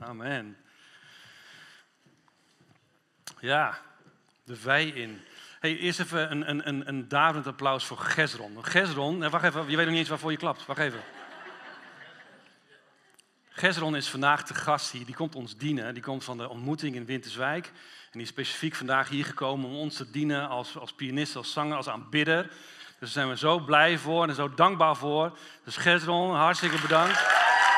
Amen. Ja, de wei in. Hey, eerst even een daverend applaus voor Gesron. Gesron, wacht even, je weet nog niet eens waarvoor je klapt. Wacht even. Gesron is vandaag te gast hier. Die komt ons dienen. Die komt van de ontmoeting in Winterswijk. En die is specifiek vandaag hier gekomen om ons te dienen als pianist, als zanger, als aanbidder. Dus daar zijn we zo blij voor en zo dankbaar voor. Dus Gesron, hartstikke bedankt.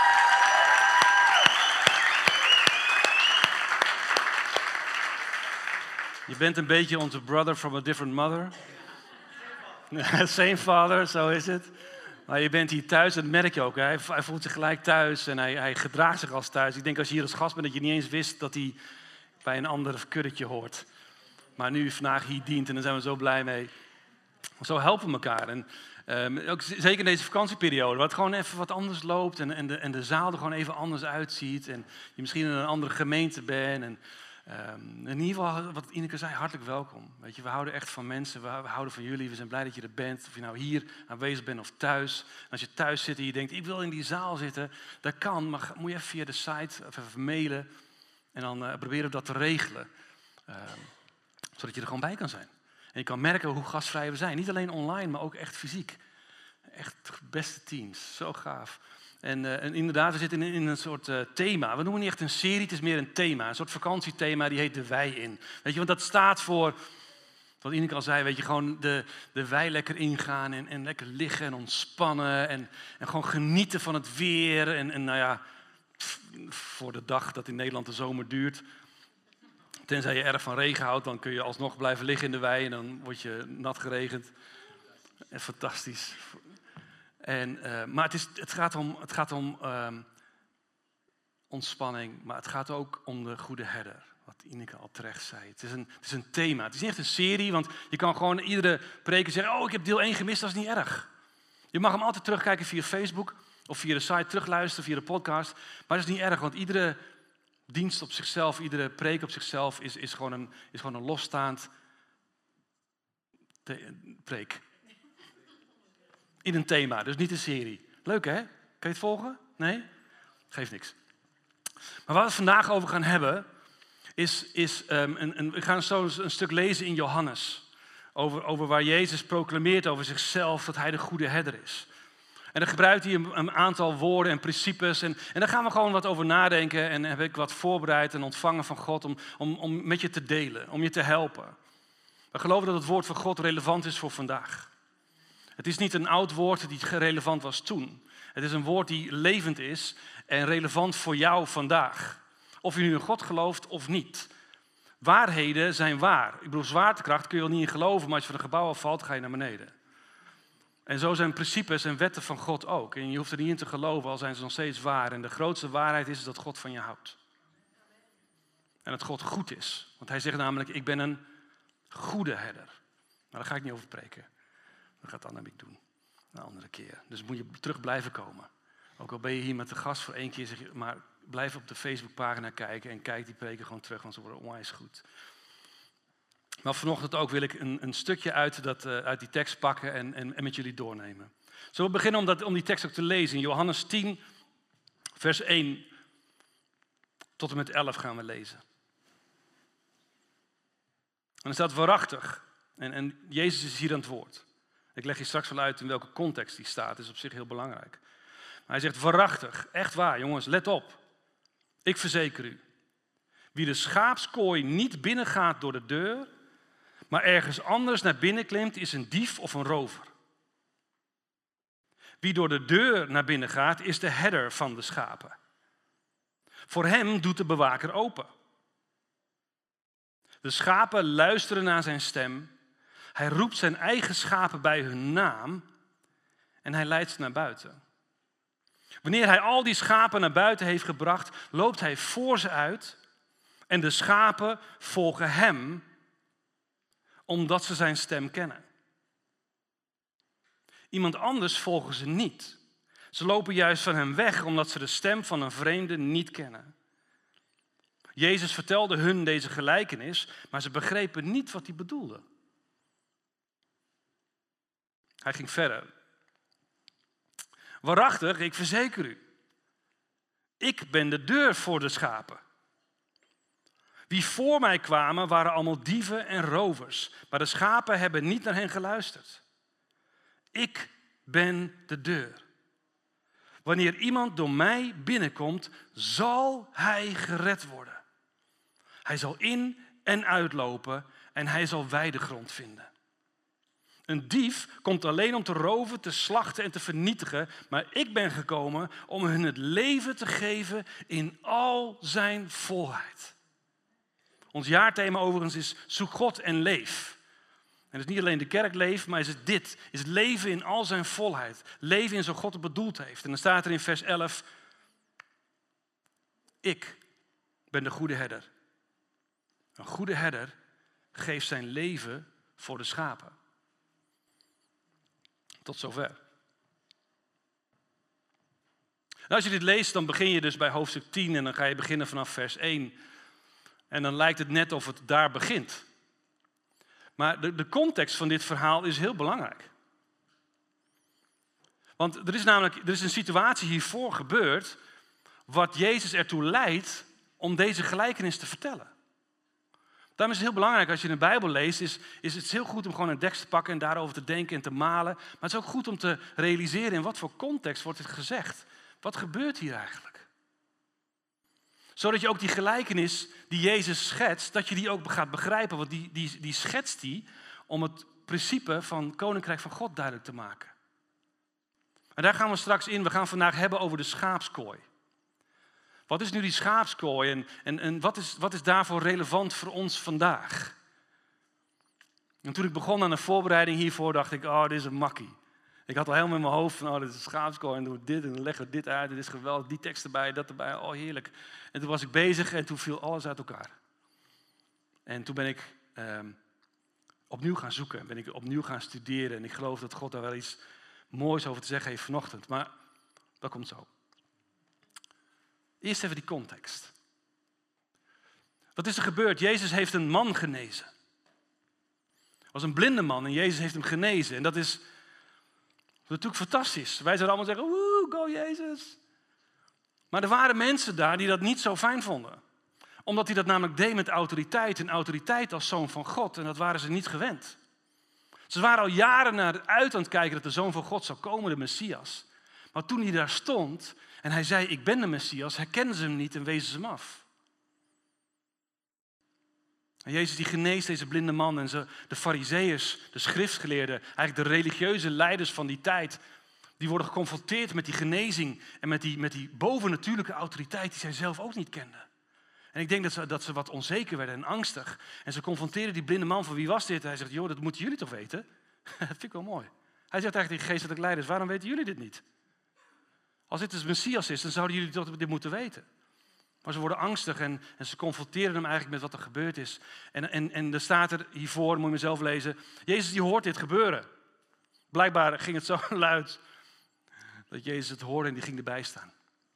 Je bent een beetje onze brother from a different mother. Same father, zo is het. Maar je bent hier thuis, dat merk je ook. Hè? Hij voelt zich gelijk thuis en hij gedraagt zich als thuis. Ik denk als je hier als gast bent dat je niet eens wist dat hij bij een ander kuddetje hoort. Maar nu vandaag hier dient en daar zijn we zo blij mee. Zo helpen we elkaar. En ook zeker in deze vakantieperiode, waar het gewoon even wat anders loopt en de zaal er gewoon even anders uitziet. En je misschien in een andere gemeente bent. En, in ieder geval, wat Ineke zei, hartelijk welkom. Weet je, we houden echt van mensen, we houden van jullie. We zijn blij dat je er bent, of je nou hier aanwezig bent of thuis. En als je thuis zit en je denkt, ik wil in die zaal zitten, dat kan. Maar moet je even via de site of even mailen en dan proberen we dat te regelen. Zodat je er gewoon bij kan zijn. En je kan merken hoe gastvrij we zijn. Niet alleen online, maar ook echt fysiek. Echt beste teams, zo gaaf. En inderdaad, we zitten in een soort thema. We noemen niet echt een serie, het is meer een thema. Een soort vakantiethema, die heet de wei in. Weet je, want dat staat voor, wat Ineke al zei, weet je, gewoon de wei lekker ingaan en lekker liggen en ontspannen. En gewoon genieten van het weer. En nou ja, voor de dag dat in Nederland de zomer duurt. Tenzij je erg van regen houdt, dan kun je alsnog blijven liggen in de wei. En dan word je nat geregend. En fantastisch. Maar het gaat om ontspanning, maar het gaat ook om de goede herder. Wat Ineke al terecht zei. Het is een thema. Het is niet echt een serie, want je kan gewoon iedere preker zeggen, oh, ik heb deel 1 gemist, dat is niet erg. Je mag hem altijd terugkijken via Facebook of via de site, terugluisteren via de podcast. Maar dat is niet erg, want iedere dienst op zichzelf, iedere preek op zichzelf is gewoon een losstaand preek. In een thema, dus niet een serie. Leuk hè? Kan je het volgen? Nee? Geeft niks. Maar waar we het vandaag over gaan hebben, we gaan zo een stuk lezen in Johannes. Over waar Jezus proclameert over zichzelf dat hij de goede herder is. En dan gebruikt hij een aantal woorden en principes. En daar gaan we gewoon wat over nadenken. En heb ik wat voorbereid en ontvangen van God om met je te delen, om je te helpen. We geloven dat het woord van God relevant is voor vandaag. Het is niet een oud woord die relevant was toen. Het is een woord die levend is en relevant voor jou vandaag. Of je nu in God gelooft of niet. Waarheden zijn waar. Ik bedoel, zwaartekracht kun je wel niet in geloven, maar als je van een gebouw afvalt, ga je naar beneden. En zo zijn principes en wetten van God ook. En je hoeft er niet in te geloven, al zijn ze nog steeds waar. En de grootste waarheid is dat God van je houdt. En dat God goed is. Want hij zegt namelijk, ik ben een goede herder. Maar daar ga ik niet over spreken. Dat gaat Annemiek doen. Een andere keer. Dus moet je terug blijven komen. Ook al ben je hier met de gast voor 1 keer, zeg je, maar blijf op de Facebookpagina kijken en kijk die preken gewoon terug, want ze worden onwijs goed. Maar vanochtend ook wil ik een stukje uit die tekst pakken en met jullie doornemen. Zullen we beginnen om die tekst ook te lezen? In Johannes 10, vers 1 tot en met 11 gaan we lezen. En er staat waarachtig. En Jezus is hier aan het woord. Ik leg je straks wel uit in welke context die staat. Dat is op zich heel belangrijk. Maar hij zegt waarachtig. Echt waar, jongens, let op. Ik verzeker u. Wie de schaapskooi niet binnengaat door de deur, maar ergens anders naar binnen klimt, is een dief of een rover. Wie door de deur naar binnen gaat, is de herder van de schapen. Voor hem doet de bewaker open. De schapen luisteren naar zijn stem. Hij roept zijn eigen schapen bij hun naam en hij leidt ze naar buiten. Wanneer hij al die schapen naar buiten heeft gebracht, loopt hij voor ze uit en de schapen volgen hem, omdat ze zijn stem kennen. Iemand anders volgen ze niet. Ze lopen juist van hem weg, omdat ze de stem van een vreemde niet kennen. Jezus vertelde hun deze gelijkenis, maar ze begrepen niet wat hij bedoelde. Hij ging verder. Waarachtig, ik verzeker u. Ik ben de deur voor de schapen. Wie voor mij kwamen waren allemaal dieven en rovers, maar de schapen hebben niet naar hen geluisterd. Ik ben de deur. Wanneer iemand door mij binnenkomt, zal hij gered worden. Hij zal in en uitlopen en hij zal weidegrond vinden. Een dief komt alleen om te roven, te slachten en te vernietigen, maar ik ben gekomen om hun het leven te geven in al zijn volheid. Ons jaarthema overigens is zoek God en leef. En het is niet alleen de kerk leeft, maar is het dit. Is het leven in al zijn volheid. Leven in zoals God het bedoeld heeft. En dan staat er in vers 11. Ik ben de goede herder. Een goede herder geeft zijn leven voor de schapen. Tot zover. En als je dit leest, dan begin je dus bij hoofdstuk 10 en dan ga je beginnen vanaf vers 1. En dan lijkt het net of het daar begint. Maar de context van dit verhaal is heel belangrijk. Want er is een situatie hiervoor gebeurd wat Jezus ertoe leidt om deze gelijkenis te vertellen. Daarom is het heel belangrijk als je de Bijbel leest, is het heel goed om gewoon een tekst te pakken en daarover te denken en te malen. Maar het is ook goed om te realiseren in wat voor context wordt dit gezegd. Wat gebeurt hier eigenlijk? Zodat je ook die gelijkenis die Jezus schetst, dat je die ook gaat begrijpen. Want die schetst die om het principe van het Koninkrijk van God duidelijk te maken. En daar gaan we straks in. We gaan vandaag hebben over de schaapskooi. Wat is nu die schaapskooi en wat is daarvoor relevant voor ons vandaag? En toen ik begon aan de voorbereiding hiervoor, dacht ik, dit is een makkie. Ik had al helemaal in mijn hoofd van, dit is een schaapskooi en doen we dit en dan leggen we dit uit. Dit is geweldig, die tekst erbij, dat erbij, heerlijk. En toen was ik bezig en toen viel alles uit elkaar. En toen ben ik opnieuw gaan zoeken, ben ik opnieuw gaan studeren. En ik geloof dat God daar wel iets moois over te zeggen heeft vanochtend. Maar dat komt zo. Eerst even die context. Wat is er gebeurd? Jezus heeft een man genezen. Het was een blinde man en Jezus heeft hem genezen. En dat is natuurlijk fantastisch. Wij zouden allemaal zeggen, woe, go Jezus. Maar er waren mensen daar die dat niet zo fijn vonden. Omdat hij dat namelijk deed met autoriteit. En autoriteit als zoon van God. En dat waren ze niet gewend. Ze waren al jaren naar uit aan het kijken dat de Zoon van God zou komen, de Messias. Maar toen hij daar stond en hij zei, ik ben de Messias, herkenden ze hem niet en wezen ze hem af. En Jezus die geneest deze blinde man en de farizeeërs, de schriftgeleerden, eigenlijk de religieuze leiders van die tijd, die worden geconfronteerd met die genezing en met die bovennatuurlijke autoriteit die zij zelf ook niet kenden. En ik denk dat ze wat onzeker werden en angstig. En ze confronteren die blinde man van wie was dit? En hij zegt, joh, dat moeten jullie toch weten? Dat vind ik wel mooi. Hij zegt eigenlijk tegen geestelijke leiders, waarom weten jullie dit niet? Als dit de Messias is, dan zouden jullie toch dit moeten weten. Maar ze worden angstig en ze confronteren hem eigenlijk met wat er gebeurd is. En er staat er hiervoor, moet je mezelf lezen, Jezus die hoort dit gebeuren. Blijkbaar ging het zo luid dat Jezus het hoorde en die ging erbij staan.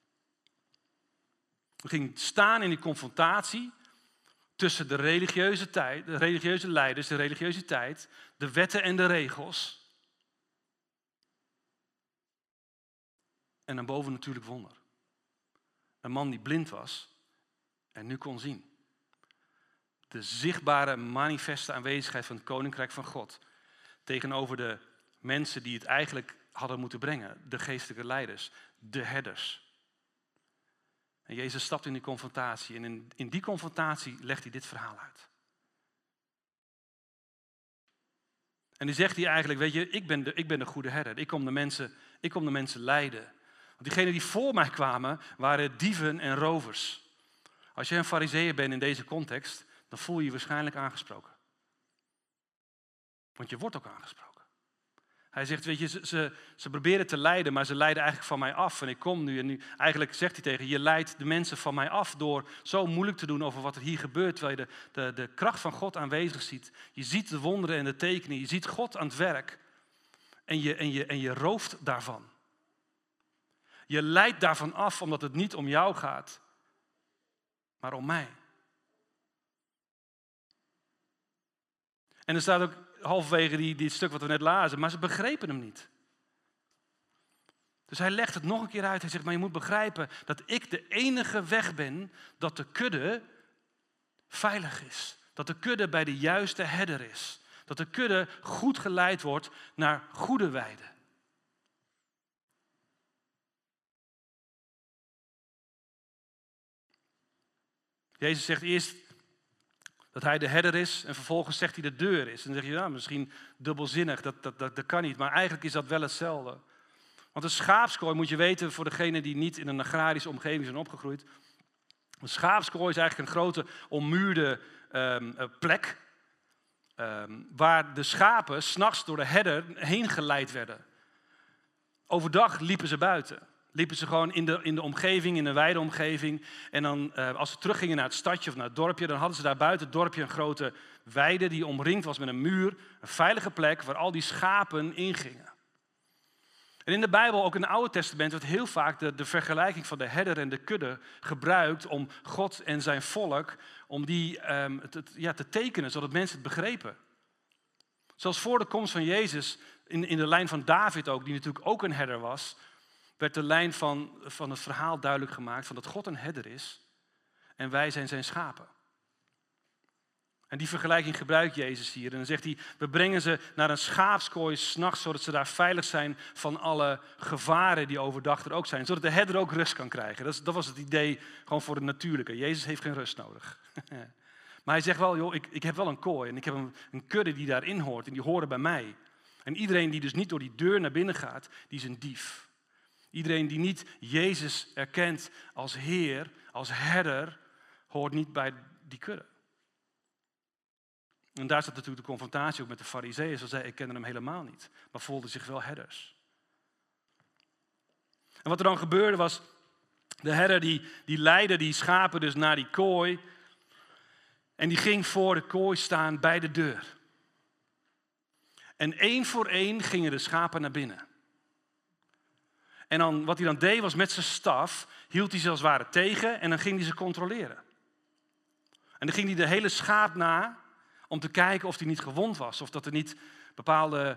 Hij ging staan in die confrontatie tussen de religieuze leiders, de religiositeit, de wetten en de regels. En een bovennatuurlijk wonder. Een man die blind was en nu kon zien. De zichtbare manifeste aanwezigheid van het Koninkrijk van God. Tegenover de mensen die het eigenlijk hadden moeten brengen. De geestelijke leiders, de herders. En Jezus stapt in die confrontatie. En in die confrontatie legt hij dit verhaal uit. En die zegt hij eigenlijk, weet je, ik ben de goede herder. Ik kom de mensen leiden. Want diegenen die voor mij kwamen, waren dieven en rovers. Als jij een farizeeër bent in deze context, dan voel je je waarschijnlijk aangesproken. Want je wordt ook aangesproken. Hij zegt, weet je, ze proberen te leiden, maar ze leiden eigenlijk van mij af. En ik kom nu en nu, eigenlijk zegt hij tegen je leidt de mensen van mij af door zo moeilijk te doen over wat er hier gebeurt. Terwijl je de kracht van God aanwezig ziet. Je ziet de wonderen en de tekenen, je ziet God aan het werk. En je rooft daarvan. Je leidt daarvan af omdat het niet om jou gaat, maar om mij. En er staat ook halverwege dit stuk wat we net lazen, maar ze begrepen hem niet. Dus hij legt het nog een keer uit. Hij zegt, maar je moet begrijpen dat ik de enige weg ben dat de kudde veilig is. Dat de kudde bij de juiste herder is. Dat de kudde goed geleid wordt naar goede weiden. Jezus zegt eerst dat hij de herder is en vervolgens zegt hij de deur is. En dan zeg je, nou, misschien dubbelzinnig, dat kan niet. Maar eigenlijk is dat wel hetzelfde. Want een schaapskooi, moet je weten, voor degenen die niet in een agrarische omgeving zijn opgegroeid. Een schaapskooi is eigenlijk een grote ommuurde plek. Waar de schapen 's nachts door de herder heen geleid werden. Overdag liepen ze buiten. Liepen ze gewoon in de omgeving, in de weideomgeving. En dan als ze teruggingen naar het stadje of naar het dorpje, dan hadden ze daar buiten het dorpje een grote weide die omringd was met een muur. Een veilige plek waar al die schapen ingingen. En in de Bijbel, ook in het Oude Testament, wordt heel vaak de vergelijking van de herder en de kudde gebruikt om God en zijn volk, om die te tekenen, zodat mensen het begrepen. Zoals voor de komst van Jezus, in de lijn van David ook, die natuurlijk ook een herder was, werd de lijn van het verhaal duidelijk gemaakt van dat God een herder is en wij zijn zijn schapen. En die vergelijking gebruikt Jezus hier. En dan zegt hij, we brengen ze naar een schaapskooi 's nachts, zodat ze daar veilig zijn van alle gevaren die overdag er ook zijn. Zodat de herder ook rust kan krijgen. Dat was het idee gewoon voor het natuurlijke. Jezus heeft geen rust nodig. Maar hij zegt wel, joh, ik heb wel een kooi en ik heb een kudde die daarin hoort en die horen bij mij. En iedereen die dus niet door die deur naar binnen gaat, die is een dief. Iedereen die niet Jezus erkent als Heer, als herder, hoort niet bij die kudde. En daar zat natuurlijk de confrontatie ook met de Farizeeën. Ze zeiden, ik kende hem helemaal niet, maar voelden zich wel herders. En wat er dan gebeurde was, de herder die leidde die schapen dus naar die kooi. En die ging voor de kooi staan bij de deur. En één voor één gingen de schapen naar binnen. En dan, wat hij dan deed was met zijn staf, hield hij ze als het ware tegen en dan ging hij ze controleren. En dan ging hij de hele schaap na om te kijken of hij niet gewond was. Of dat er niet bepaalde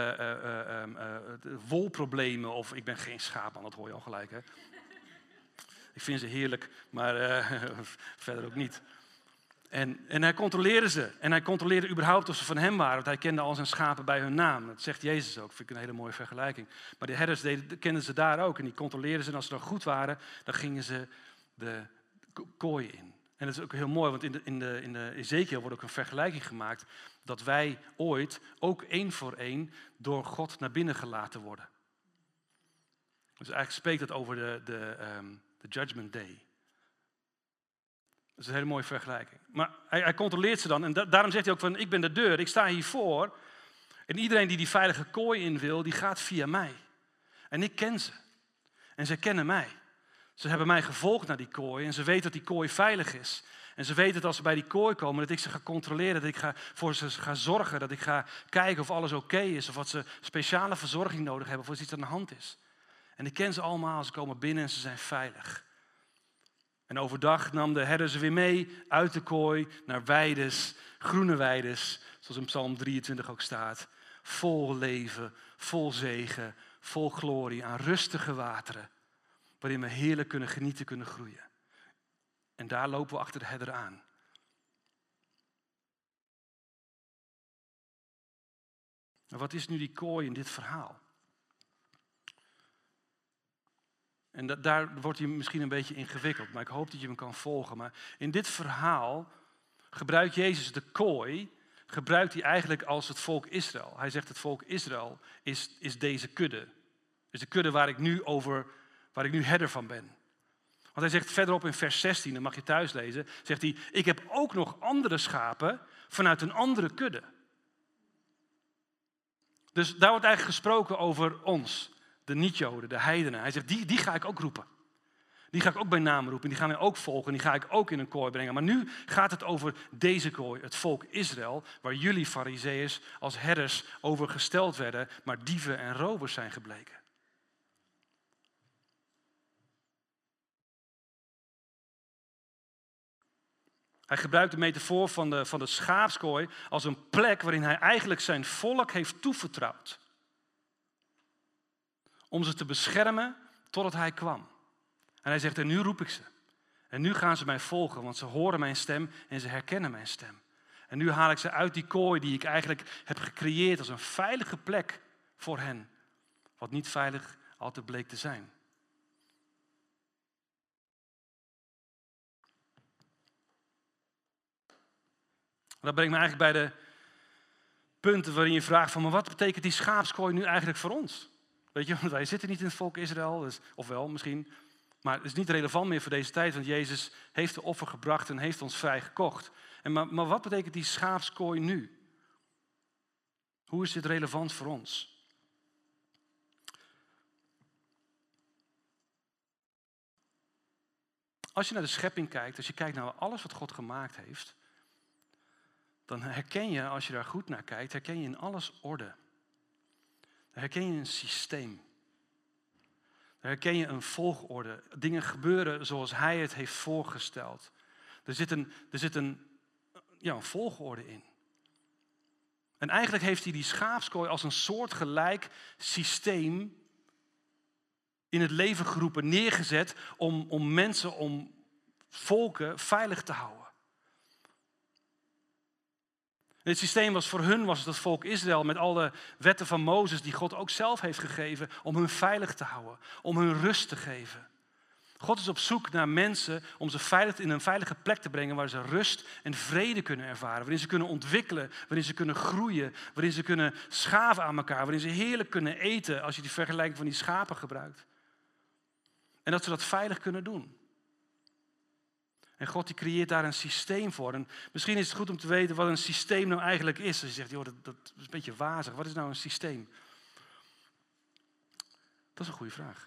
wolproblemen, of ik ben geen schaapman, dat hoor je al gelijk hè. Ik vind ze heerlijk, maar verder ook niet. En hij controleerde ze. En hij controleerde überhaupt of ze van hem waren. Want hij kende al zijn schapen bij hun naam. Dat zegt Jezus ook. Vind ik een hele mooie vergelijking. Maar de herders kenden ze daar ook. En die controleerden ze. En als ze dan goed waren, dan gingen ze de kooi in. En dat is ook heel mooi. Want in de Ezekiel wordt ook een vergelijking gemaakt. Dat wij ooit ook één voor één door God naar binnen gelaten worden. Dus eigenlijk spreekt het over de Judgment Day. Dat is een hele mooie vergelijking. Maar hij controleert ze dan. En daarom zegt hij ook van, ik ben de deur, ik sta hiervoor. En iedereen die veilige kooi in wil, die gaat via mij. En ik ken ze. En ze kennen mij. Ze hebben mij gevolgd naar die kooi. En ze weten dat die kooi veilig is. En ze weten dat als ze bij die kooi komen, dat ik ze ga controleren. Dat ik voor ze ga zorgen. Dat ik ga kijken of alles oké is. Of wat ze speciale verzorging nodig hebben. Of er iets aan de hand is. En ik ken ze allemaal. Ze komen binnen en ze zijn veilig. En overdag nam de herder ze weer mee uit de kooi naar weides, groene weides, zoals in Psalm 23 ook staat. Vol leven, vol zegen, vol glorie aan rustige wateren, waarin we heerlijk kunnen genieten, kunnen groeien. En daar lopen we achter de herder aan. Maar wat is nu die kooi in dit verhaal? En daar wordt hij misschien een beetje ingewikkeld, maar ik hoop dat je hem kan volgen. Maar in dit verhaal gebruikt Jezus de kooi, gebruikt hij eigenlijk als het volk Israël. Hij zegt het volk Israël is deze kudde. Is de kudde waar ik nu herder van ben. Want hij zegt verderop in vers 16, dat mag je thuis lezen, zegt hij, ik heb ook nog andere schapen vanuit een andere kudde. Dus daar wordt eigenlijk gesproken over ons. De niet-Joden, de heidenen. Hij zegt, die ga ik ook roepen. Die ga ik ook bij naam roepen. Die gaan mij ook volgen. Die ga ik ook in een kooi brengen. Maar nu gaat het over deze kooi. Het volk Israël. Waar jullie Farizeeërs als herders over gesteld werden. Maar dieven en rovers zijn gebleken. Hij gebruikt de metafoor van de schaapskooi als een plek waarin hij eigenlijk zijn volk heeft toevertrouwd. om ze te beschermen totdat hij kwam. En hij zegt, en nu roep ik ze. En nu gaan ze mij volgen, want ze horen mijn stem en ze herkennen mijn stem. En nu haal ik ze uit die kooi die ik eigenlijk heb gecreëerd als een veilige plek voor hen. Wat niet veilig altijd bleek te zijn. Dat brengt me eigenlijk bij de punten waarin je vraagt van, maar wat betekent die schaapskooi nu eigenlijk voor ons? Weet je, want wij zitten niet in het volk Israël, dus, of wel misschien, maar het is niet relevant meer voor deze tijd, want Jezus heeft de offer gebracht en heeft ons vrij gekocht. Maar wat betekent die schaapskooi nu? Hoe is dit relevant voor ons? Als je naar de schepping kijkt, als je kijkt naar alles wat God gemaakt heeft, dan herken je, als je daar goed naar kijkt, herken je in alles orde. Dan herken je een systeem. Dan herken je een volgorde. Dingen gebeuren zoals hij het heeft voorgesteld. Er zit een volgorde in. En eigenlijk heeft hij die schaapskooi als een soortgelijk systeem in het leven geroepen, neergezet om mensen, om volken veilig te houden. En het systeem was voor hun, was het volk Israël, met alle wetten van Mozes die God ook zelf heeft gegeven, om hun veilig te houden, om hun rust te geven. God is op zoek naar mensen om ze veilig in een veilige plek te brengen waar ze rust en vrede kunnen ervaren. Waarin ze kunnen ontwikkelen, waarin ze kunnen groeien, waarin ze kunnen schaven aan elkaar. Waarin ze heerlijk kunnen eten als je die vergelijking van die schapen gebruikt. En dat ze dat veilig kunnen doen. En God die creëert daar een systeem voor. En misschien is het goed om te weten wat een systeem nou eigenlijk is. Als je zegt, joh, dat is een beetje wazig. Wat is nou een systeem? Dat is een goede vraag.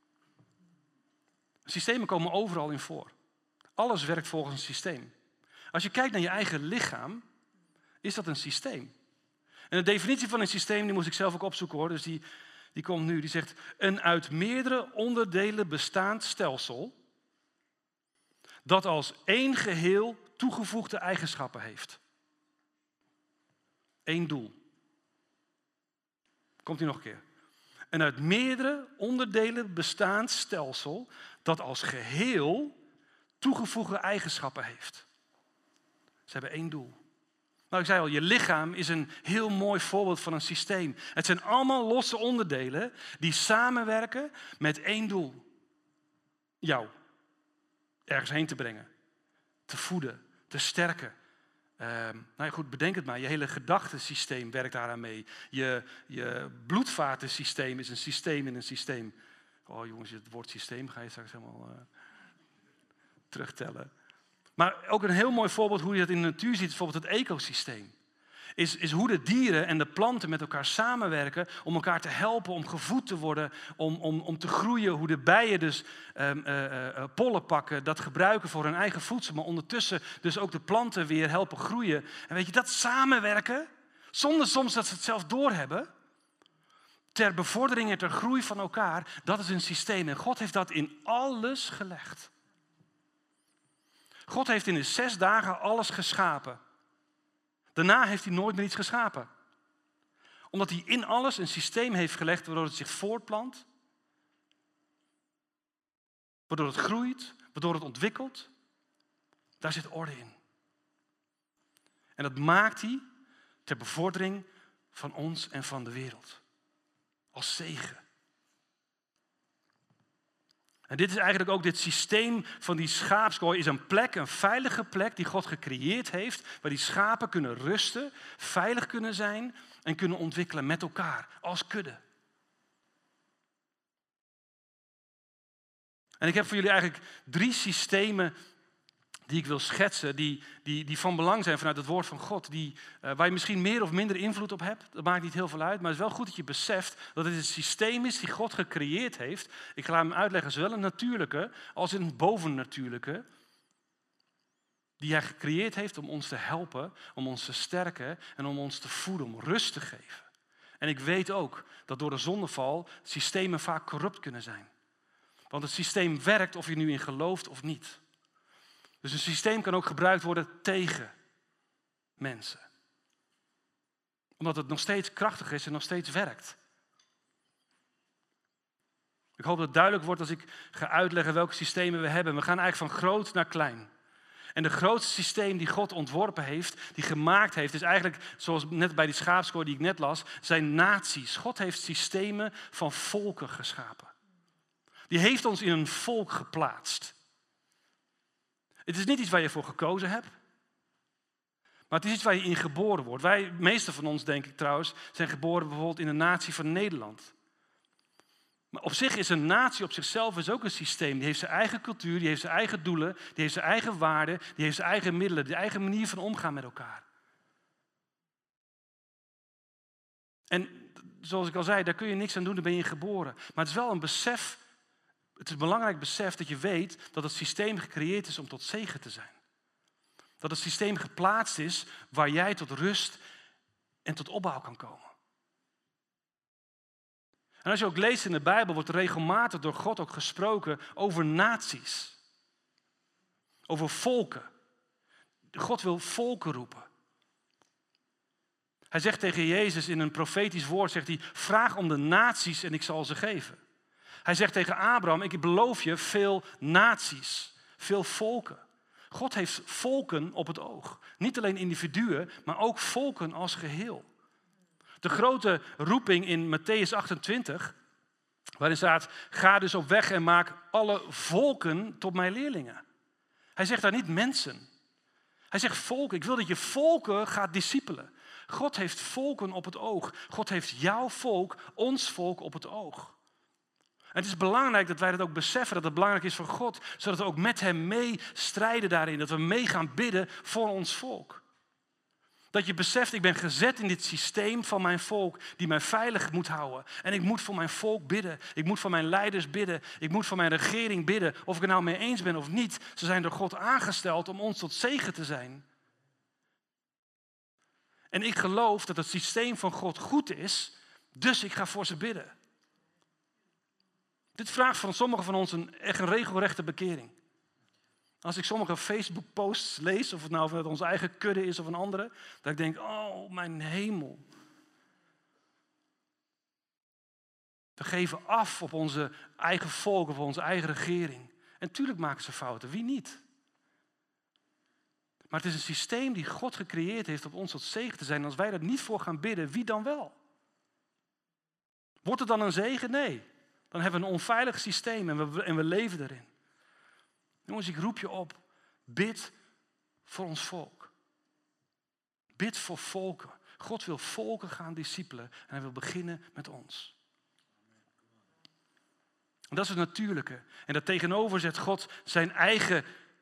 Systemen komen overal in voor. Alles werkt volgens een systeem. Als je kijkt naar je eigen lichaam, is dat een systeem. En de definitie van een systeem, die moest ik zelf ook opzoeken hoor. Dus die komt nu, die zegt, een uit meerdere onderdelen bestaand stelsel dat als één geheel toegevoegde eigenschappen heeft. Eén doel. Komt hier nog een keer. Een uit meerdere onderdelen bestaand stelsel dat als geheel toegevoegde eigenschappen heeft. Ze hebben één doel. Nou, ik zei al, je lichaam is een heel mooi voorbeeld van een systeem. Het zijn allemaal losse onderdelen die samenwerken met één doel. Jou ergens heen te brengen, te voeden, te sterken. Goed, bedenk het maar. Je hele gedachtensysteem werkt daaraan mee. Je bloedvatensysteem is een systeem in een systeem. Oh jongens, het woord systeem ga je straks helemaal terugtellen. Maar ook een heel mooi voorbeeld hoe je dat in de natuur ziet, is bijvoorbeeld het ecosysteem. Is hoe de dieren en de planten met elkaar samenwerken om elkaar te helpen, om gevoed te worden, om te groeien. Hoe de bijen dus pollen pakken, dat gebruiken voor hun eigen voedsel, maar ondertussen dus ook de planten weer helpen groeien. En weet je, dat samenwerken, zonder soms dat ze het zelf doorhebben, ter bevordering en ter groei van elkaar, dat is een systeem. En God heeft dat in alles gelegd. God heeft in de 6 dagen alles geschapen. Daarna heeft hij nooit meer iets geschapen. Omdat hij in alles een systeem heeft gelegd waardoor het zich voortplant. Waardoor het groeit, waardoor het ontwikkelt. Daar zit orde in. En dat maakt hij ter bevordering van ons en van de wereld. Als zegen. En dit is eigenlijk ook dit systeem van die schaapskooi is een plek, een veilige plek die God gecreëerd heeft, waar die schapen kunnen rusten, veilig kunnen zijn en kunnen ontwikkelen met elkaar als kudde. En ik heb voor jullie eigenlijk 3 systemen die ik wil schetsen, die van belang zijn vanuit het woord van God, waar je misschien meer of minder invloed op hebt. Dat maakt niet heel veel uit, maar het is wel goed dat je beseft dat het een systeem is die God gecreëerd heeft. Ik ga hem uitleggen, zowel een natuurlijke als een bovennatuurlijke, die hij gecreëerd heeft om ons te helpen, om ons te sterken en om ons te voeden, om rust te geven. En ik weet ook dat door de zondeval systemen vaak corrupt kunnen zijn. Want het systeem werkt of je nu in gelooft of niet. Dus een systeem kan ook gebruikt worden tegen mensen. Omdat het nog steeds krachtig is en nog steeds werkt. Ik hoop dat het duidelijk wordt als ik ga uitleggen welke systemen we hebben. We gaan eigenlijk van groot naar klein. En de grootste systeem die God ontworpen heeft, die gemaakt heeft, is eigenlijk, zoals net bij die schaapskooi die ik net las, zijn naties. God heeft systemen van volken geschapen. Die heeft ons in een volk geplaatst. Het is niet iets waar je voor gekozen hebt, maar het is iets waar je in geboren wordt. Wij, de meeste van ons denk ik trouwens, zijn geboren bijvoorbeeld in de natie van Nederland. Maar op zich is een natie op zichzelf is ook een systeem. Die heeft zijn eigen cultuur, die heeft zijn eigen doelen, die heeft zijn eigen waarden, die heeft zijn eigen middelen, die eigen manier van omgaan met elkaar. En zoals ik al zei, daar kun je niks aan doen, daar ben je geboren. Maar het is wel een besef, het is een belangrijk besef dat je weet dat het systeem gecreëerd is om tot zegen te zijn. Dat het systeem geplaatst is waar jij tot rust en tot opbouw kan komen. En als je ook leest in de Bijbel, wordt er regelmatig door God ook gesproken over naties. Over volken. God wil volken roepen. Hij zegt tegen Jezus in een profetisch woord, zegt hij, vraag om de naties en ik zal ze geven. Hij zegt tegen Abraham, ik beloof je veel naties, veel volken. God heeft volken op het oog. Niet alleen individuen, maar ook volken als geheel. De grote roeping in Mattheüs 28, waarin staat, ga dus op weg en maak alle volken tot mijn leerlingen. Hij zegt daar niet mensen. Hij zegt volken. Ik wil dat je volken gaat discipelen. God heeft volken op het oog. God heeft jouw volk, ons volk op het oog. En het is belangrijk dat wij dat ook beseffen, dat het belangrijk is voor God, zodat we ook met hem mee strijden daarin. Dat we mee gaan bidden voor ons volk. Dat je beseft, ik ben gezet in dit systeem van mijn volk die mij veilig moet houden. En ik moet voor mijn volk bidden. Ik moet voor mijn leiders bidden. Ik moet voor mijn regering bidden. Of ik het nou mee eens ben of niet. Ze zijn door God aangesteld om ons tot zegen te zijn. En ik geloof dat het systeem van God goed is, dus ik ga voor ze bidden. Dit vraagt van sommigen van ons echt een regelrechte bekering. Als ik sommige Facebook-posts lees, of het nou vanuit onze eigen kudde is of een andere, dat ik denk, oh mijn hemel. We geven af op onze eigen volk, op onze eigen regering. En tuurlijk maken ze fouten, wie niet? Maar het is een systeem die God gecreëerd heeft om ons tot zegen te zijn. En als wij daar niet voor gaan bidden, wie dan wel? Wordt het dan een zegen? Nee. Dan hebben we een onveilig systeem en we leven erin. Jongens, ik roep je op. Bid voor ons volk. Bid voor volken. God wil volken gaan discipelen en hij wil beginnen met ons. En dat is het natuurlijke. En daartegenover zet God zijn eigen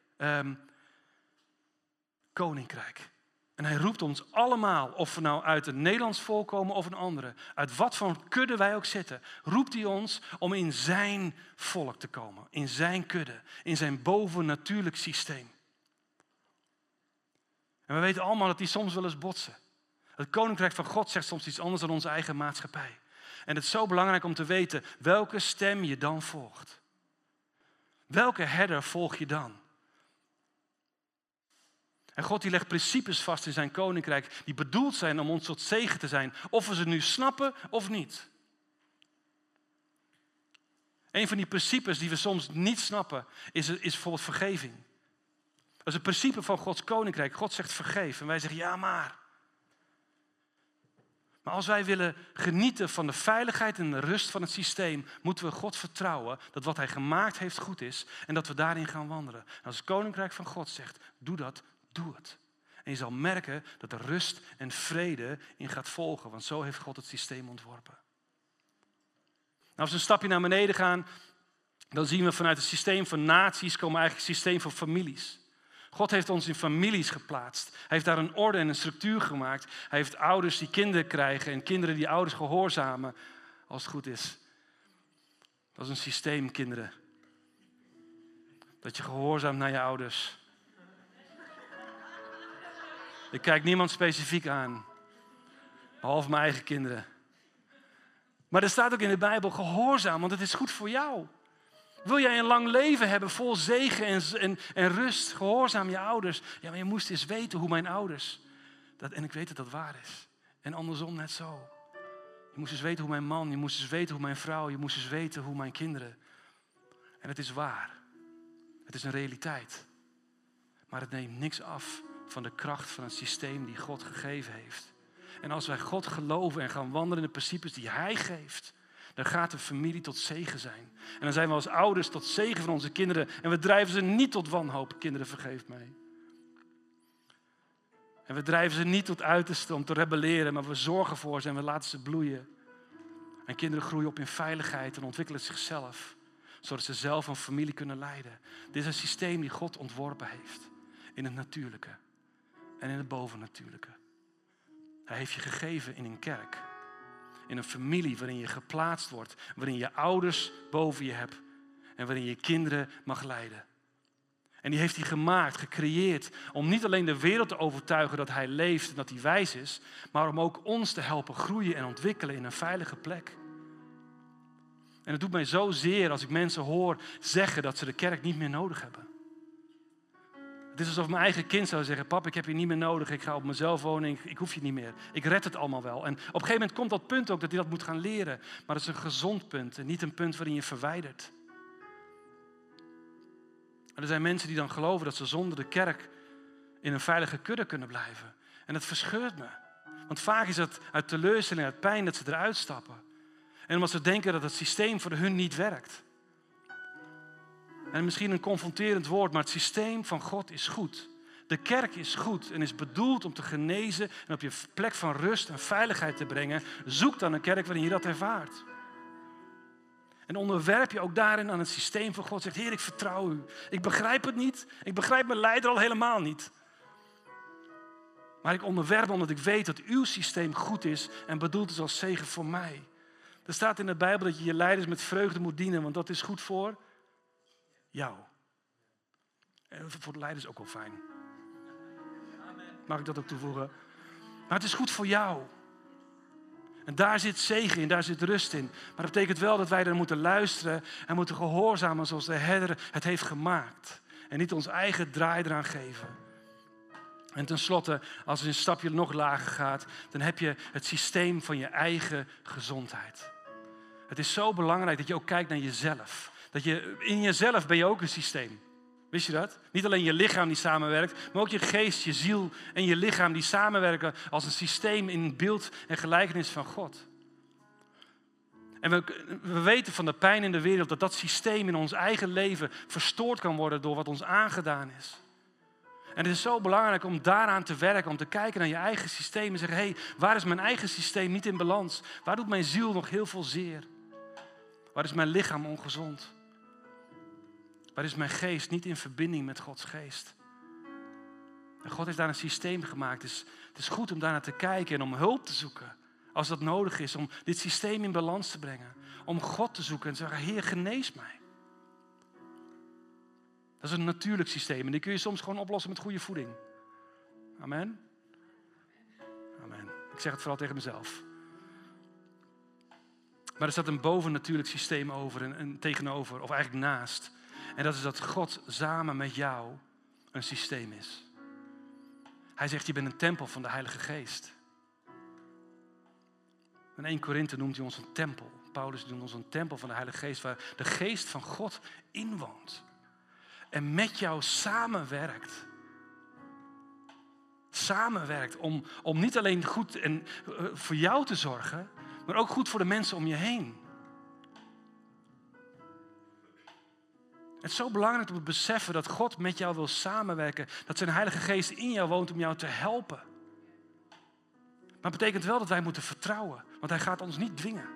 koninkrijk. En hij roept ons allemaal, of we nou uit het Nederlands volk komen of een andere, uit wat voor kudde wij ook zitten, roept hij ons om in zijn volk te komen. In zijn kudde, in zijn bovennatuurlijk systeem. En we weten allemaal dat die soms wel eens botsen. Het koninkrijk van God zegt soms iets anders dan onze eigen maatschappij. En het is zo belangrijk om te weten welke stem je dan volgt. Welke herder volg je dan? En God die legt principes vast in zijn koninkrijk die bedoeld zijn om ons tot zegen te zijn. Of we ze nu snappen of niet. Een van die principes die we soms niet snappen is bijvoorbeeld vergeving. Dat is het principe van Gods koninkrijk. God zegt vergeef en wij zeggen ja maar. Maar als wij willen genieten van de veiligheid en de rust van het systeem, moeten we God vertrouwen dat wat hij gemaakt heeft goed is en dat we daarin gaan wandelen. En als het koninkrijk van God zegt, doe dat, doe het. En je zal merken dat er rust en vrede in gaat volgen, want zo heeft God het systeem ontworpen. Nou, als we een stapje naar beneden gaan, dan zien we vanuit het systeem van naties komen eigenlijk het systeem van families. God heeft ons in families geplaatst. Hij heeft daar een orde en een structuur gemaakt. Hij heeft ouders die kinderen krijgen en kinderen die ouders gehoorzamen, als het goed is. Dat is een systeem, kinderen. Dat je gehoorzaamt naar je ouders. Ik kijk niemand specifiek aan, behalve mijn eigen kinderen. Maar er staat ook in de Bijbel gehoorzaam, want het is goed voor jou. Wil jij een lang leven hebben vol zegen en rust? Gehoorzaam je ouders. Ja, maar je moest eens weten hoe mijn ouders. En ik weet dat dat waar is. En andersom net zo. Je moest eens weten hoe mijn man, je moest eens weten hoe mijn vrouw, je moest eens weten hoe mijn kinderen. En het is waar. Het is een realiteit. Maar het neemt niks af van de kracht van het systeem die God gegeven heeft. En als wij God geloven en gaan wandelen in de principes die Hij geeft, dan gaat de familie tot zegen zijn. En dan zijn we als ouders tot zegen van onze kinderen. En we drijven ze niet tot wanhoop. Kinderen, vergeef mij. En we drijven ze niet tot uiterste om te rebelleren, maar we zorgen voor ze en we laten ze bloeien. En kinderen groeien op in veiligheid en ontwikkelen zichzelf, zodat ze zelf een familie kunnen leiden. Dit is een systeem die God ontworpen heeft. In het natuurlijke en in het bovennatuurlijke. Hij heeft je gegeven in een kerk. In een familie waarin je geplaatst wordt. Waarin je ouders boven je hebt. En waarin je kinderen mag leiden. En die heeft hij gemaakt, gecreëerd. Om niet alleen de wereld te overtuigen dat hij leeft en dat hij wijs is. Maar om ook ons te helpen groeien en ontwikkelen in een veilige plek. En het doet mij zo zeer als ik mensen hoor zeggen dat ze de kerk niet meer nodig hebben. Het is alsof mijn eigen kind zou zeggen, pap, ik heb je niet meer nodig, ik ga op mezelf wonen, ik hoef je niet meer. Ik red het allemaal wel. En op een gegeven moment komt dat punt ook dat hij dat moet gaan leren. Maar het is een gezond punt en niet een punt waarin je verwijdert. En er zijn mensen die dan geloven dat ze zonder de kerk in een veilige kudde kunnen blijven. En dat verscheurt me. Want vaak is het uit teleurstelling, uit pijn dat ze eruit stappen. En omdat ze denken dat het systeem voor hun niet werkt. En misschien een confronterend woord, maar het systeem van God is goed. De kerk is goed en is bedoeld om te genezen en op je plek van rust en veiligheid te brengen. Zoek dan een kerk waarin je dat ervaart. En onderwerp je ook daarin aan het systeem van God. Zegt, Heer, ik vertrouw u. Ik begrijp het niet. Ik begrijp mijn leider al helemaal niet. Maar ik onderwerp omdat ik weet dat uw systeem goed is en bedoeld is als zegen voor mij. Er staat in de Bijbel dat je je leiders met vreugde moet dienen, want dat is goed voor jou. En voor de leiders ook wel fijn. Mag ik dat ook toevoegen? Maar het is goed voor jou. En daar zit zegen in, daar zit rust in. Maar dat betekent wel dat wij er moeten luisteren en moeten gehoorzamen zoals de herder het heeft gemaakt. En niet ons eigen draai eraan geven. En tenslotte, als het een stapje nog lager gaat, dan heb je het systeem van je eigen gezondheid. Het is zo belangrijk dat je ook kijkt naar jezelf. In jezelf ben je ook een systeem. Wist je dat? Niet alleen je lichaam die samenwerkt, maar ook je geest, je ziel en je lichaam die samenwerken als een systeem in het beeld en gelijkenis van God. En we weten van de pijn in de wereld dat dat systeem in ons eigen leven verstoord kan worden door wat ons aangedaan is. En het is zo belangrijk om daaraan te werken, om te kijken naar je eigen systeem en zeggen, hé, waar is mijn eigen systeem niet in balans? Waar doet mijn ziel nog heel veel zeer? Waar is mijn lichaam ongezond? Waar is mijn geest niet in verbinding met Gods geest? En God heeft daar een systeem gemaakt. Dus het is goed om daarnaar te kijken en om hulp te zoeken. Als dat nodig is, om dit systeem in balans te brengen. Om God te zoeken en te zeggen, Heer, genees mij. Dat is een natuurlijk systeem en die kun je soms gewoon oplossen met goede voeding. Amen? Amen. Ik zeg het vooral tegen mezelf. Maar er staat een bovennatuurlijk systeem over en tegenover, of eigenlijk naast. En dat is dat God samen met jou een systeem is. Hij zegt, je bent een tempel van de Heilige Geest. In 1 Korinthe noemt hij ons een tempel. Paulus noemt ons een tempel van de Heilige Geest, waar de Geest van God inwoont. En met jou samenwerkt. Samenwerkt om niet alleen goed voor jou te zorgen, maar ook goed voor de mensen om je heen. Het is zo belangrijk om te beseffen dat God met jou wil samenwerken. Dat zijn Heilige Geest in jou woont om jou te helpen. Maar het betekent wel dat wij moeten vertrouwen. Want Hij gaat ons niet dwingen.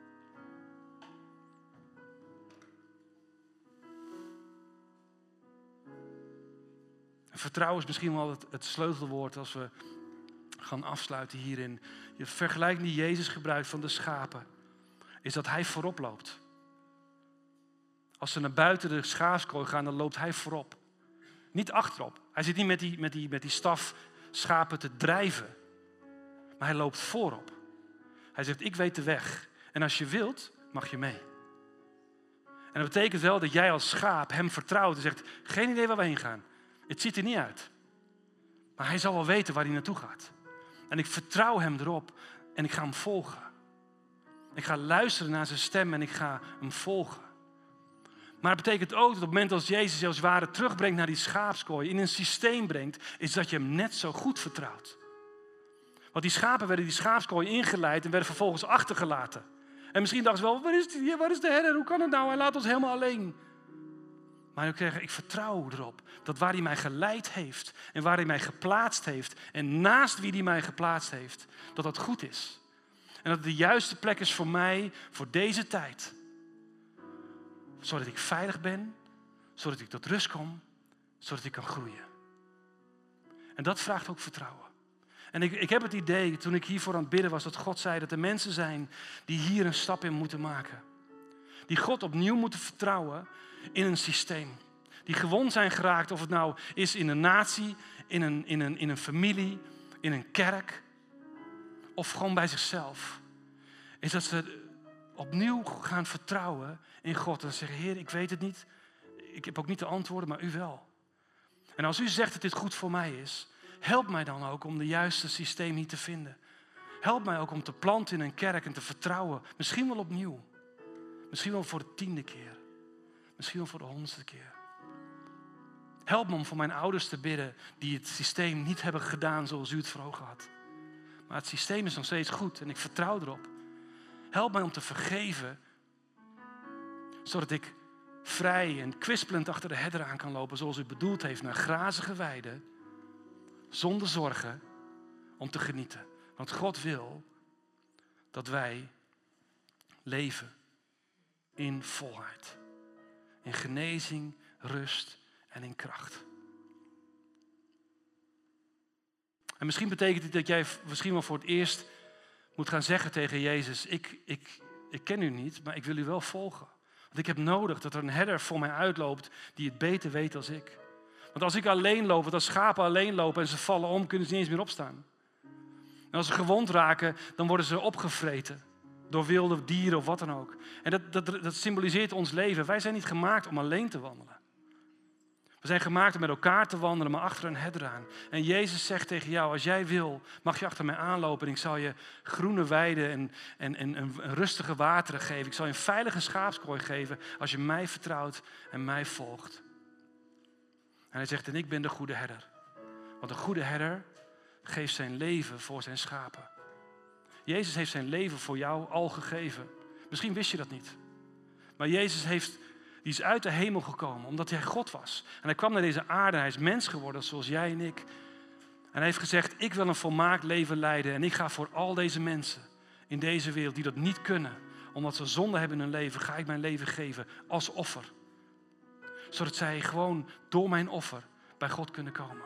En vertrouwen is misschien wel het sleutelwoord als we gaan afsluiten hierin. Je vergelijking die Jezus gebruikt van de schapen. Is dat Hij voorop loopt. Als ze naar buiten de schaapskooi gaan, dan loopt Hij voorop. Niet achterop. Hij zit niet met die staf schapen te drijven. Maar Hij loopt voorop. Hij zegt, ik weet de weg. En als je wilt, mag je mee. En dat betekent wel dat jij als schaap Hem vertrouwt en zegt, geen idee waar we heen gaan. Het ziet er niet uit. Maar Hij zal wel weten waar Hij naartoe gaat. En ik vertrouw Hem erop en ik ga Hem volgen. Ik ga luisteren naar zijn stem en ik ga hem volgen. Maar het betekent ook dat op het moment als Jezus je als het ware terugbrengt naar die schaapskooi, in een systeem brengt, is dat je hem net zo goed vertrouwt. Want die schapen werden die schaapskooi ingeleid en werden vervolgens achtergelaten. En misschien dachten ze wel, waar is de herder? Hoe kan het nou? Hij laat ons helemaal alleen. Maar ik vertrouw erop dat waar hij mij geleid heeft en waar hij mij geplaatst heeft en naast wie hij mij geplaatst heeft, dat dat goed is. En dat het de juiste plek is voor mij, voor deze tijd. Zodat ik veilig ben, zodat ik tot rust kom, zodat ik kan groeien. En dat vraagt ook vertrouwen. En ik heb het idee, toen ik hiervoor aan het bidden was, dat God zei dat er mensen zijn die hier een stap in moeten maken. Die God opnieuw moeten vertrouwen in een systeem. Die gewond zijn geraakt, of het nou is in een natie, in een familie, in een kerk. Of gewoon bij zichzelf. Is dat ze opnieuw gaan vertrouwen in God. En zeggen, Heer, ik weet het niet. Ik heb ook niet de antwoorden, maar u wel. En als u zegt dat dit goed voor mij is, help mij dan ook om de juiste systeem niet te vinden. Help mij ook om te planten in een kerk en te vertrouwen. Misschien wel opnieuw. Misschien wel voor de 10e keer. Misschien wel voor de 100ste keer. Help me om voor mijn ouders te bidden die het systeem niet hebben gedaan zoals u het voor ogen had. Maar het systeem is nog steeds goed en ik vertrouw erop. Help mij om te vergeven, zodat ik vrij en kwispelend achter de herder aan kan lopen zoals u bedoeld heeft, naar grazige weiden, zonder zorgen, om te genieten. Want God wil dat wij leven in volheid, in genezing, rust en in kracht. En misschien betekent het dat jij misschien wel voor het eerst moet gaan zeggen tegen Jezus, ik ken u niet, maar ik wil u wel volgen. Want ik heb nodig dat er een herder voor mij uitloopt die het beter weet dan ik. Want als ik alleen loop, want als schapen alleen lopen en ze vallen om, kunnen ze niet eens meer opstaan. En als ze gewond raken, dan worden ze opgevreten door wilde dieren of wat dan ook. En dat symboliseert ons leven. Wij zijn niet gemaakt om alleen te wandelen. We zijn gemaakt om met elkaar te wandelen, maar achter een herder aan. En Jezus zegt tegen jou, als jij wil, mag je achter mij aanlopen en ik zal je groene weiden en rustige wateren geven. Ik zal je een veilige schaapskooi geven als je mij vertrouwt en mij volgt. En hij zegt, en ik ben de goede herder. Want een goede herder geeft zijn leven voor zijn schapen. Jezus heeft zijn leven voor jou al gegeven. Misschien wist je dat niet. Maar Jezus die is uit de hemel gekomen omdat hij God was. En hij kwam naar deze aarde en hij is mens geworden zoals jij en ik. En hij heeft gezegd, ik wil een volmaakt leven leiden. En ik ga voor al deze mensen in deze wereld die dat niet kunnen, omdat ze zonde hebben in hun leven, ga ik mijn leven geven als offer. Zodat zij gewoon door mijn offer bij God kunnen komen.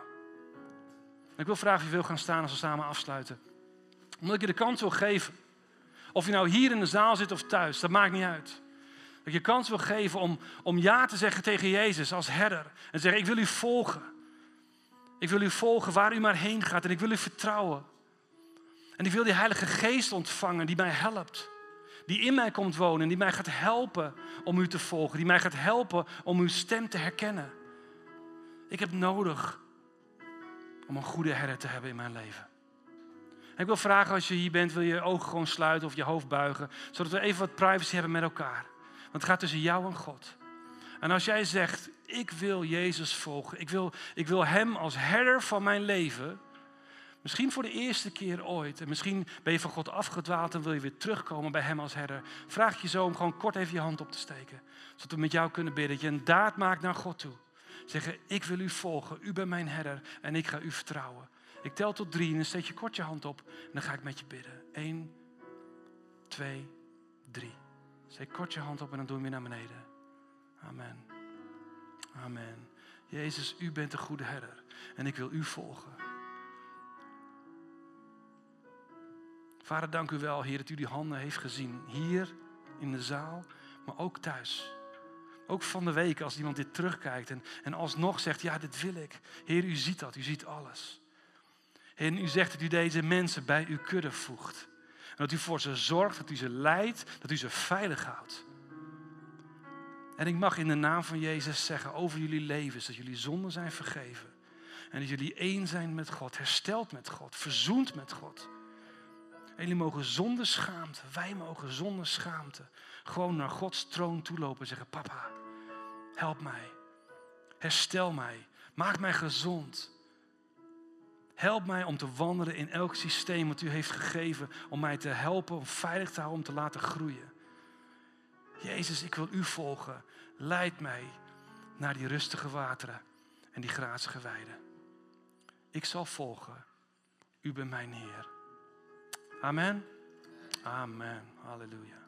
En ik wil vragen of je wil gaan staan als we samen afsluiten. Omdat ik je de kans wil geven. Of je nou hier in de zaal zit of thuis, dat maakt niet uit. Dat je kans wil geven om ja te zeggen tegen Jezus als herder. En zeggen, ik wil u volgen. Ik wil u volgen waar u maar heen gaat. En ik wil u vertrouwen. En ik wil die Heilige Geest ontvangen die mij helpt. Die in mij komt wonen en die mij gaat helpen om u te volgen. Die mij gaat helpen om uw stem te herkennen. Ik heb nodig om een goede herder te hebben in mijn leven. En ik wil vragen, als je hier bent, wil je je ogen gewoon sluiten of je hoofd buigen. Zodat we even wat privacy hebben met elkaar. Want het gaat tussen jou en God. En als jij zegt, ik wil Jezus volgen. Ik wil hem als herder van mijn leven. Misschien voor de eerste keer ooit. En misschien ben je van God afgedwaald en wil je weer terugkomen bij hem als herder. Vraag ik je zo om gewoon kort even je hand op te steken. Zodat we met jou kunnen bidden. Dat je een daad maakt naar God toe. Zeggen, ik wil u volgen. U bent mijn herder en ik ga u vertrouwen. Ik tel tot 3 en dan steek je kort je hand op. En dan ga ik met je bidden. 1, 2, 3. Steek kort je hand op en dan doen we weer naar beneden. Amen. Amen. Jezus, u bent de goede herder. En ik wil u volgen. Vader, dank u wel, Heer, dat u die handen heeft gezien. Hier in de zaal, maar ook thuis. Ook van de week als iemand dit terugkijkt en alsnog zegt, ja, dit wil ik. Heer, u ziet dat, u ziet alles. Heer, u zegt dat u deze mensen bij uw kudde voegt. En dat u voor ze zorgt, dat u ze leidt, dat u ze veilig houdt. En ik mag in de naam van Jezus zeggen over jullie levens, dat jullie zonden zijn vergeven. En dat jullie één zijn met God, hersteld met God, verzoend met God. jullie mogen zonder schaamte, wij mogen zonder schaamte gewoon naar Gods troon toelopen en zeggen, papa, help mij. Herstel mij. Maak mij gezond. Help mij om te wandelen in elk systeem wat u heeft gegeven. Om mij te helpen, om veilig te houden, om te laten groeien. Jezus, ik wil u volgen. Leid mij naar die rustige wateren en die grazige weiden. Ik zal volgen. U bent mijn Heer. Amen. Amen. Halleluja.